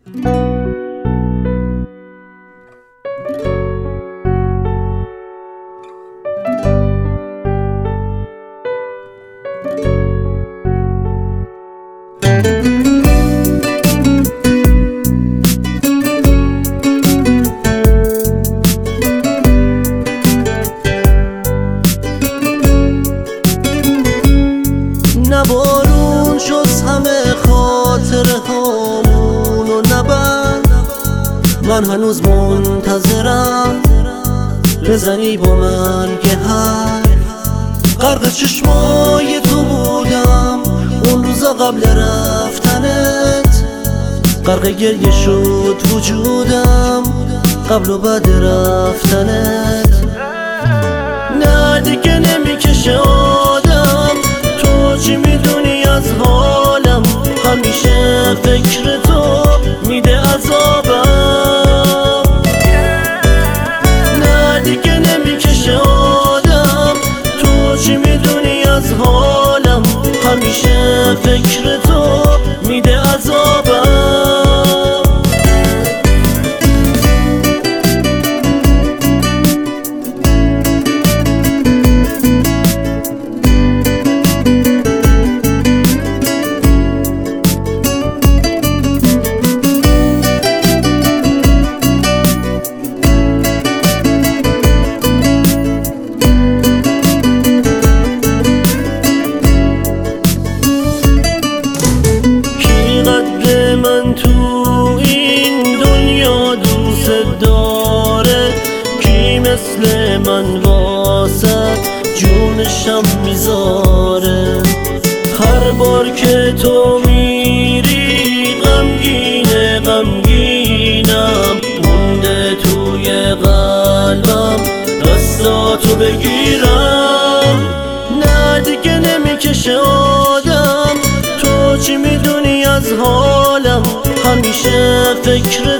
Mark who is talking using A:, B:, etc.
A: نه بارون جز همه خاطره هامونو نبند، من هنوز منتظرم بزنی با من که غرق چشمای تو بودم اون روزا قبل رفتنت، غرق گریه شد وجودم قبل و بعد رفتنت. نه دیگه نمیکشه آدم، تو چی میدونی از حالم، همیشه فکر تو میده عذابم. نه دیگه نمیکشه آدم، تو چی میدونی از حالم، همیشه فکر تو میده عذابم. من تو این دنیا دوست داره، کی مثل من واسه جونشم میذاره. هر بار که تو میری غمگینم، مونده توی قلبم دستاتو بگیرم. نه دیگه نمیکشه آدم، تو چی میدونی از حالم، همیشه فکر